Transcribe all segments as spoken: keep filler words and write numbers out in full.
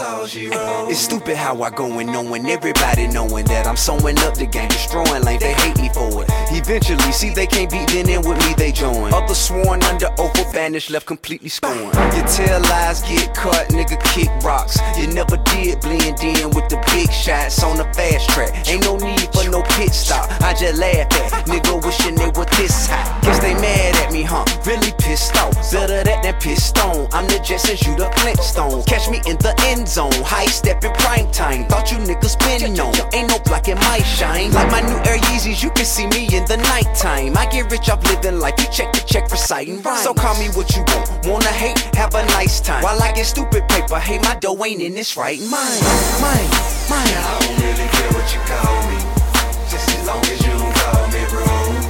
all she wrote. It's stupid how I go and knowing everybody knowing that I'm sewing up the game, destroying lanes, they hate me for it. Eventually, see they can't beat, then in with me they join. Others sworn under oath or banished, left completely scorned. You tell lies, get cut, nigga kick rocks. You never did blend in with the big shots on the fast track. Ain't no need for no pit stop, I just laugh at nigga wishing they were this hot. Guess they mad at me, huh? Really pissed off. Better that than pissed on. I'm the Jetsons, you the Flintstones. Catch me in the end zone, high step in prime time. Thought you niggas been known, ain't no blocking my shine. Like my new Air Yeezys, you can see me in the nighttime. I get rich off living life, you check the check for citing rhymes. So call me what you want, wanna hate, have a nice time. While I get stupid paper, hey my dough ain't in this right mind. Mine, mine. I don't really care what you call me, just as long as you don't call me rude.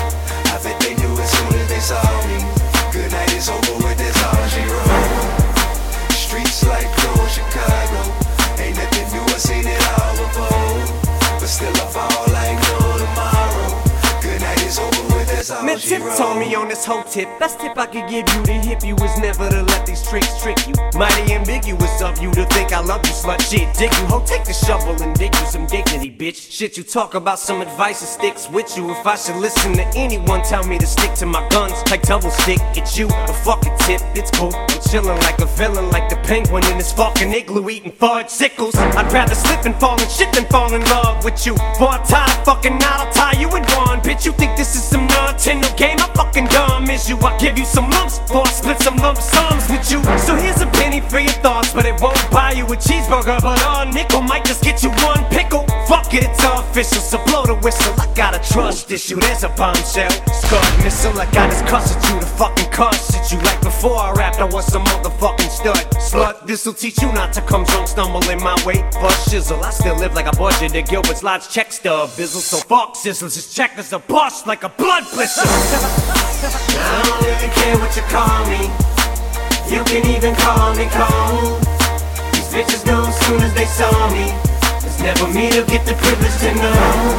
I bet they knew as soon as they saw me. Good night is over with, that's all she wrote. Streets like cool Chicago, ain't nothing new, I seen it all before. But still I fall like no tomorrow. Good night is over with, that's all Man, she Tip wrote. told me on this whole tip, best tip I could give you to hip you is never to let these tricks trick you. Mighty ambiguous of you to think I love you, slut shit. Dig you, ho, take the shovel and dig you some dignity, bitch. Shit, you talk about some advice that sticks with you. If I should listen to anyone, tell me to stick to my guns like double stick. It's you, a fucking tip, it's cool. I'm chillin' like a villain, like the penguin in this fucking igloo eating fudge sickles. I'd rather slip and fall in shit than fall in love with you. Boy, I'm tired of fucking knot, I'll tie you in one. Bitch, you think this is some Nintendo game? I'm fucking dumb as you. I give you some lumps before I split some lump sums with you. So here's a penny for your thoughts, but it won't buy you a cheeseburger. But a nickel might just get you one pickle. Fuck it, it's official, so blow the whistle. I got a trust issue, there's a bombshell. Scarred missile, like I just cussed at you to fucking cuss at you. Like before I rapped, I was some motherfucking stud. Slut, this'll teach you not to come drunk, stumble in my way. Bust shizzle, I still live like I budgeted Gilbert's Lodge check stub bizzle. So fuck sizzles, just check as a bust like a blood blister. I don't really care what you call me, you can even call me cold. These bitches know as soon as they saw me, it's never me to get the privilege to know.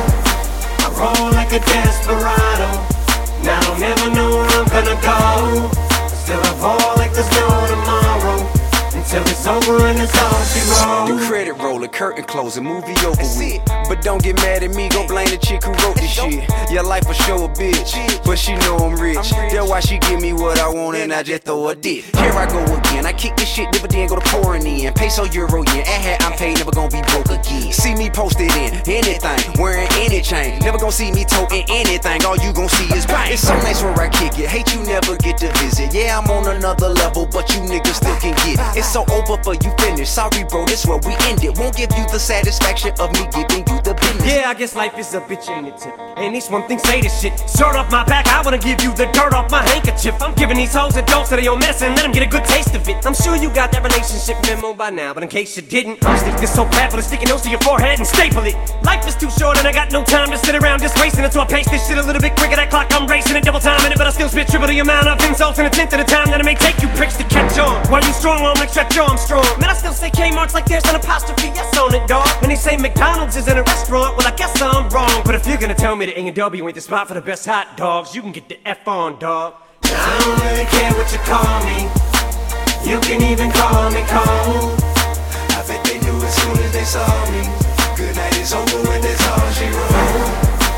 I roll like a desperado, now I don't never know where I'm gonna go. Still I fall like there's no tomorrow, until it's over and it's all she wrote. The credit roller, curtain closing, movie over with. But don't get mad at me, go blame the chick who wrote this shit. Your life will show a bitch, but she know I'm rich. That's why she give me what I want and I just throw a dick. Here I go again, I kick this shit, dividend go to pouring in. Peso, euro, yen, at hat I'm paid, never gonna be broke again. See me posted in anything, wearing any chain. Never gonna see me toting anything, all you gon' see is bang. It's so nice where I kick it, hate you never get to visit. Yeah, I'm on another level, but you niggas still can get it. It's so over for you finished, sorry bro, this where we end it. Won't give you the satisfaction of me giving you the business. Yeah, I guess life is a bitch, ain't it, Tip? Ain't this one thing, say this shit. Shirt off my back, I wanna give you the dirt off my handkerchief. I'm giving these hoes a dose of their own medicine, let them get a good taste of it. I'm sure you got that relationship memo by now, but in case you didn't, I'll stick this so bad for the sticky nose to your forehead and staple it. Life is too short and I got no time to sit around just wasting it, so I pace this shit a little bit quicker. That clock I'm racing it, double time in it, but I still spit triple the amount of insults in a tenth of the time that it may take you pricks to catch on. While you strong arm like stretch Armstrong, man, I still say Kmart's like there's an apostrophe S on it, dawg. And they say McDonald's is in a restaurant, well I guess I'm wrong. But if you're gonna tell me that A and W ain't the spot for the best hot dogs, you can get the F on, dawg. I don't really care what you call me, you can even call me cold. I bet they knew as soon as they saw me. Good night is over with, that's all she wrote.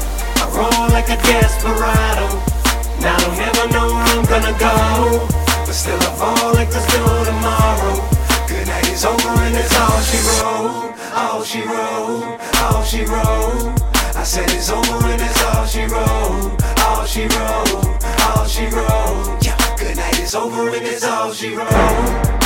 I roll like a desperado, now I don't ever know where I'm gonna go. But still I fall like there's no tomorrow. Good night is over and that's all she wrote. All she wrote, all she wrote. I said it's over and that's all she wrote. All she wrote, all she wrote. Yeah, good night is over and that's all she wrote.